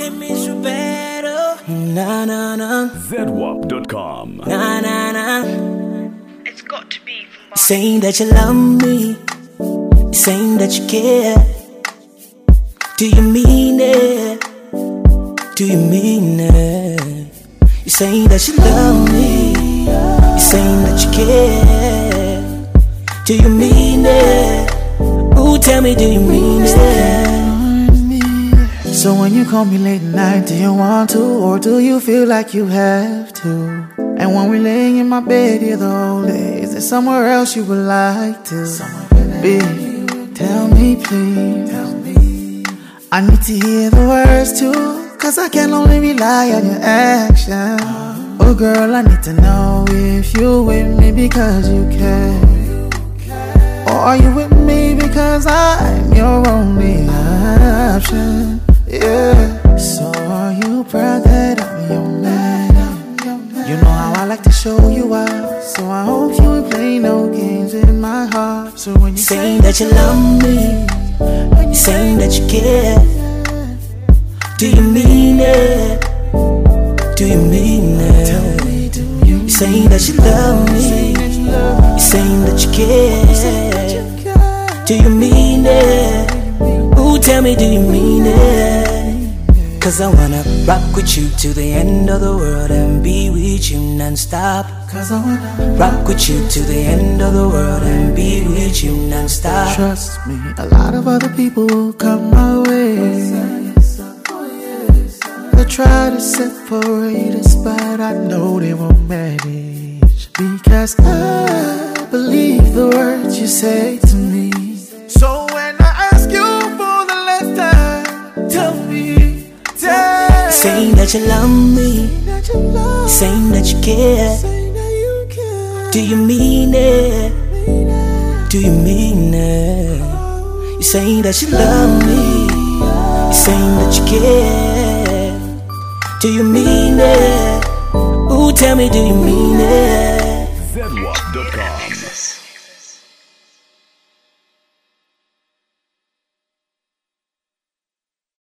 it means you're better. Nah, nah, nah. ZWAP.com. Nah, nah, nah. It's got to be from You're saying that you love me. You're saying that you care. Do you mean it? Do you mean it? You're saying that you love me. You're saying that you care. Do you mean it? Ooh, tell me, do you mean it? So when you call me late at night, do you want to, or do you feel like you have to? And when we're laying in my bed here the whole day, is there somewhere else you would like to be? Tell me please. I need to hear the words too, cause I can only rely on your action. Oh girl, I need to know if you're with me because you care, or are you with me because I'm your only option? Yeah. So are you proud that I'm your man? You know how I like to show you out, so I hope you ain't play no games in my heart. So when you saying that you love me, you're saying that you care. Do you mean it? Do you mean it? You're saying that you love me. You're saying that you care. Do you mean it? Ooh, tell me, do you mean it? Cause I wanna rock with you to the end of the world and be with you non-stop. Cause I wanna rock with you to the end of the world and be with you non-stop. Trust me, a lot of other people will come my way. They'll try to separate us, but I know they won't manage. Because I believe the words you say to me. So when I ask you for the last time, tell me, saying that you love me, saying that you care. Do you mean it? Do you mean it? You're saying that you love me. You're saying that you care. Do you mean it? Ooh, tell me, do you mean it?